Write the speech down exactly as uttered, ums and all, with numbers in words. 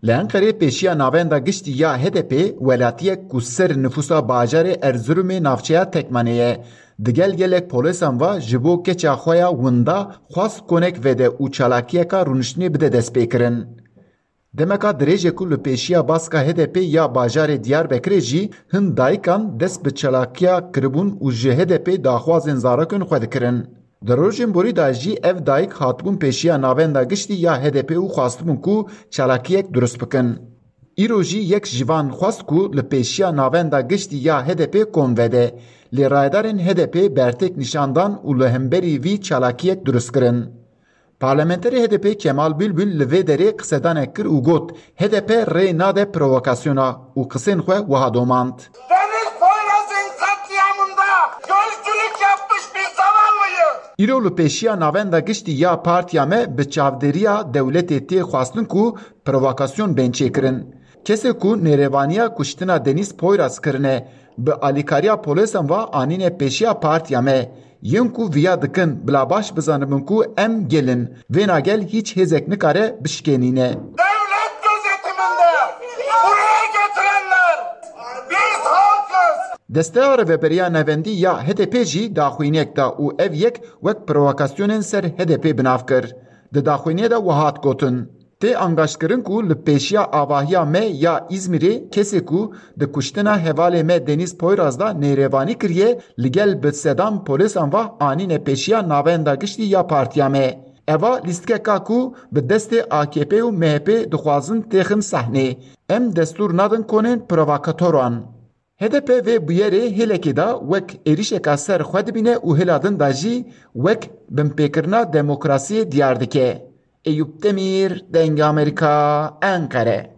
Li Enqereyê pêşiya navenda giştî ya H D P welatiyek ku ser nüfusa bajarê Erzurumê navçeya Tekmanê ye. Di gel gelek polîsan ve ji bo keça xwe ya winda xwast konek vede û çalakiyeka rûniştinê bide destpêkirin. Demeka dirêjê ku li pêşiya baska H D P ya bajarê Diyarbekirê jî hin dayikan dest bi çalakiya kiribûn û ji H D P daxwazên zarokên xwe dikirin. Di rojên borî da jî ev dayîk hatibûn pêşiya navenda giştî ya H D P û xwastibûn ku çalakiyek durust bikin. Îro jî yek ji van xwast ku li pêşiya navenda giştî ya H D P kom vede. Lê rayedarên H D P bertêk nîşandan û li hemberî vî çalakiyek durust kirin. Parlamenterê H D P Kemal Bülbül li vê derê qsedanek kir û got H D P rê nade provokasyona û qisên xwe wiha domand. Îro li pêşiya navenda giştî ya partiya me bi çavdêriya dewletê tê xwastin ku provokasyon bên çêkirin. Kesê ku nêrevaniya kuştina Deniz Poyraz kirine bi alîkariya polîsan ve anîne pêşiya partiya me yên ku viya dikin bila baş bizanibin ku em gelin vê nagel hiç hêzek nikare bişkênîne. Devlet gözetiminde buraya getirenler biz halkız. Desteya Rêveberiya Nevendî ya H D P jî daxwîniyek da û ev yek wek provokasyonên ser H D P binav kir. Di daxwîniyê de wiha hat gotin. Tê angaşkirin ku li pêşiya avahiya me ya İzmirê kesê ku di kuştina hevalê me Deniz Poyraz da nêrêvanî kiriye li gel bi sedan polîsan ve anîne pêşiya navenda giştî ya partiya me. Eva lîstikeka ku bi destê A K P û M H P dixwazin têxin sehnê. Em destûr nadin konên provokatoran. H D P vê bûyerê hêlekê da wek êrişeka ser xwe dibîne û hêla din da jî wek binpêkirina demokrasiyê diyar dike. Eyüp Demir, Denge Amerika, Ankara.